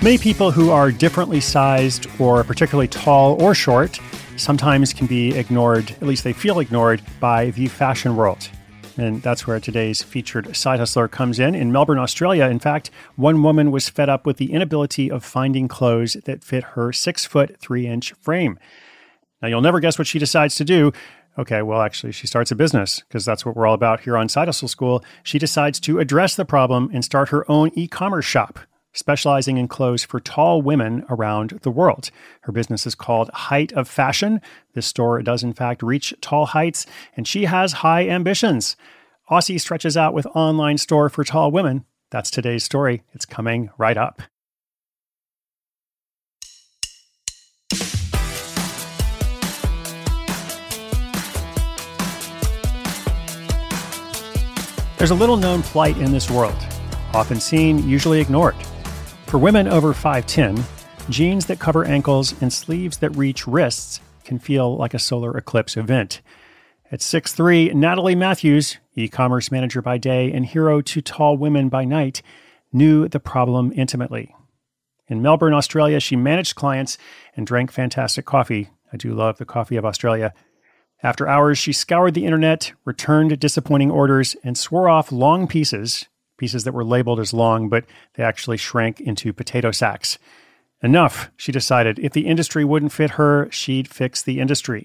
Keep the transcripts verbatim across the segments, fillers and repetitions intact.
Many people who are differently sized or particularly tall or short sometimes can be ignored, at least they feel ignored, by the fashion world. And that's where today's featured side hustler comes in. In Melbourne, Australia, in fact, one woman was fed up with the inability of finding clothes that fit her six foot, three inch frame. Now, you'll never guess what she decides to do. Okay, well, actually, she starts a business because that's what we're all about here on Side Hustle School. She decides to address the problem and start her own e-commerce shop, specializing in clothes for tall women around the world. Her business is called Height of Fashion. This store does, in fact, reach tall heights, and she has high ambitions. Aussie stretches out with online store for tall women. That's today's story. It's coming right up. There's a little-known plight in this world, often seen, usually ignored. For women over five ten, jeans that cover ankles and sleeves that reach wrists can feel like a solar eclipse event. At six three, Natalie Matthews, e-commerce manager by day and hero to tall women by night, knew the problem intimately. In Melbourne, Australia, she managed clients and drank fantastic coffee. I do love the coffee of Australia. After hours, she scoured the internet, returned disappointing orders, and swore off long pieces, pieces that were labeled as long, but they actually shrank into potato sacks. Enough, she decided. If the industry wouldn't fit her, she'd fix the industry.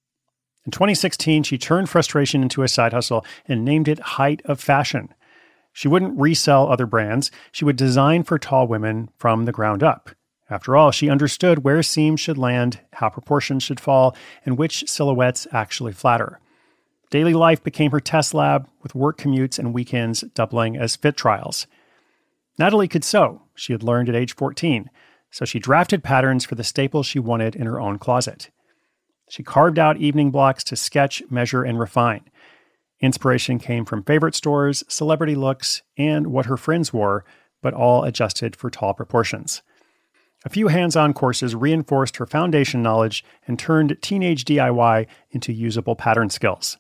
In twenty sixteen, she turned frustration into a side hustle and named it Height of Fashion. She wouldn't resell other brands. She would design for tall women from the ground up. After all, she understood where seams should land, how proportions should fall, and which silhouettes actually flatter. Daily life became her test lab, with work commutes and weekends doubling as fit trials. Natalie could sew. She had learned at age fourteen, so she drafted patterns for the staples she wanted in her own closet. She carved out evening blocks to sketch, measure, and refine. Inspiration came from favorite stores, celebrity looks, and what her friends wore, but all adjusted for tall proportions. A few hands-on courses reinforced her foundation knowledge and turned teenage D I Y into usable pattern skills.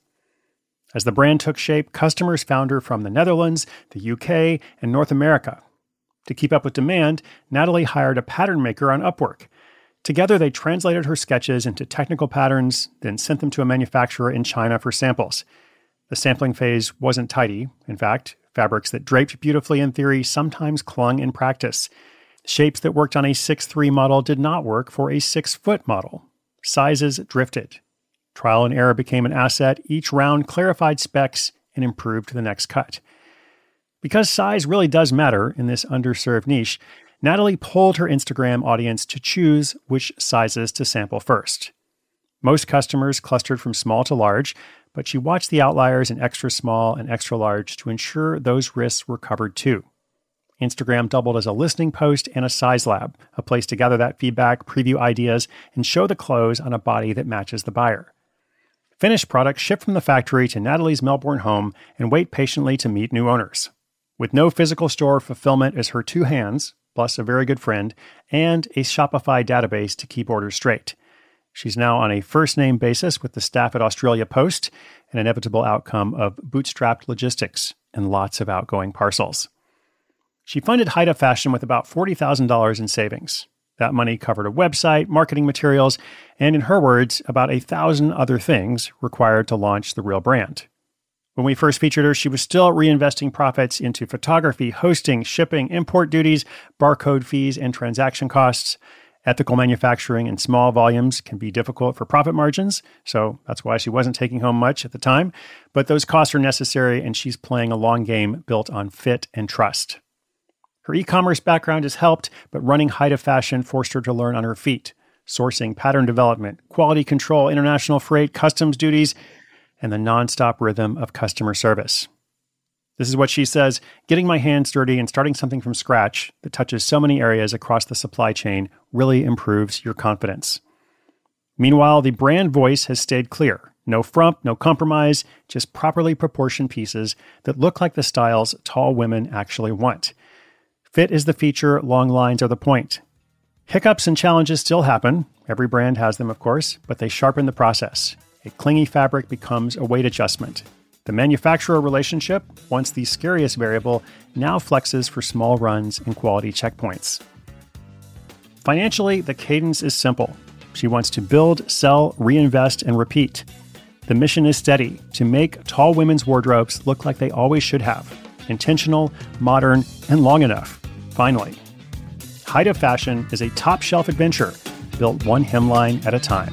As the brand took shape, customers found her from the Netherlands, the U K, and North America. To keep up with demand, Natalie hired a pattern maker on Upwork. Together, they translated her sketches into technical patterns, then sent them to a manufacturer in China for samples. The sampling phase wasn't tidy. In fact, fabrics that draped beautifully in theory sometimes clung in practice. Shapes that worked on a six three model did not work for a six foot model. Sizes drifted. Trial and error became an asset. Each round clarified specs and improved the next cut. Because size really does matter in this underserved niche, Natalie polled her Instagram audience to choose which sizes to sample first. Most customers clustered from small to large, but she watched the outliers in extra small and extra large to ensure those wrists were covered too. Instagram doubled as a listening post and a size lab, a place to gather that feedback, preview ideas, and show the clothes on a body that matches the buyer. Finished products shipped from the factory to Natalie's Melbourne home and wait patiently to meet new owners. With no physical store, fulfillment is her two hands, plus a very good friend, and a Shopify database to keep orders straight. She's now on a first-name basis with the staff at Australia Post, an inevitable outcome of bootstrapped logistics and lots of outgoing parcels. She funded Height of Fashion with about forty thousand dollars in savings. That money covered a website, marketing materials, and in her words, about a thousand other things required to launch the real brand. When we first featured her, she was still reinvesting profits into photography, hosting, shipping, import duties, barcode fees, and transaction costs. Ethical manufacturing in small volumes can be difficult for profit margins, so that's why she wasn't taking home much at the time. But those costs are necessary, and she's playing a long game built on fit and trust. Her e-commerce background has helped, but running Height of Fashion forced her to learn on her feet. Sourcing, pattern development, quality control, international freight, customs duties, and the nonstop rhythm of customer service. This is what she says: getting my hands dirty and starting something from scratch that touches so many areas across the supply chain really improves your confidence. Meanwhile, the brand voice has stayed clear. No frump, no compromise, just properly proportioned pieces that look like the styles tall women actually want. Fit is the feature, long lines are the point. Hiccups and challenges still happen. Every brand has them, of course, but they sharpen the process. A clingy fabric becomes a weight adjustment. The manufacturer relationship, once the scariest variable, now flexes for small runs and quality checkpoints. Financially, the cadence is simple. She wants to build, sell, reinvest, and repeat. The mission is steady, to make tall women's wardrobes look like they always should have. Intentional, modern, and long enough. Finally. Height of Fashion is a top-shelf adventure built one hemline at a time.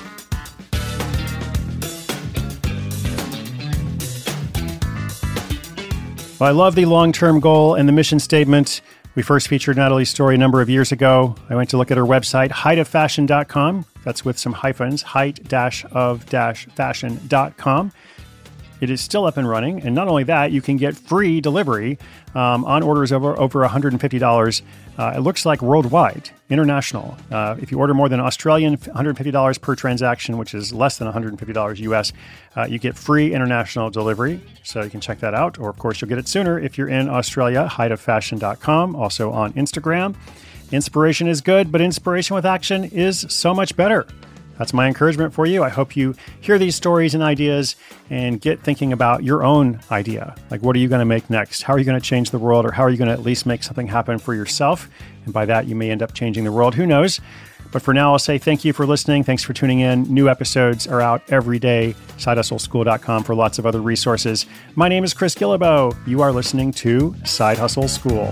Well, I love the long-term goal and the mission statement. We first featured Natalie's story a number of years ago. I went to look at her website, height of fashion dot com. That's with some hyphens, height of fashion dot com. It is still up and running. And not only that, you can get free delivery um, on orders over, over one hundred fifty dollars. Uh, it looks like worldwide, international. Uh, if you order more than Australian, one hundred fifty dollars per transaction, which is less than one hundred fifty dollars U S, uh, you get free international delivery. So you can check that out. Or, of course, you'll get it sooner if you're in Australia, height of fashion dot com, also on Instagram. Inspiration is good, but inspiration with action is so much better. That's my encouragement for you. I hope you hear these stories and ideas and get thinking about your own idea. Like, what are you going to make next? How are you going to change the world? Or how are you going to at least make something happen for yourself? And by that, you may end up changing the world. Who knows? But for now, I'll say thank you for listening. Thanks for tuning in. New episodes are out every day. side hustle school dot com for lots of other resources. My name is Chris Guillebeau. You are listening to Side Hustle School.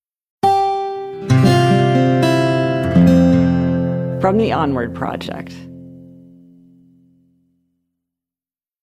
From the Onward Project.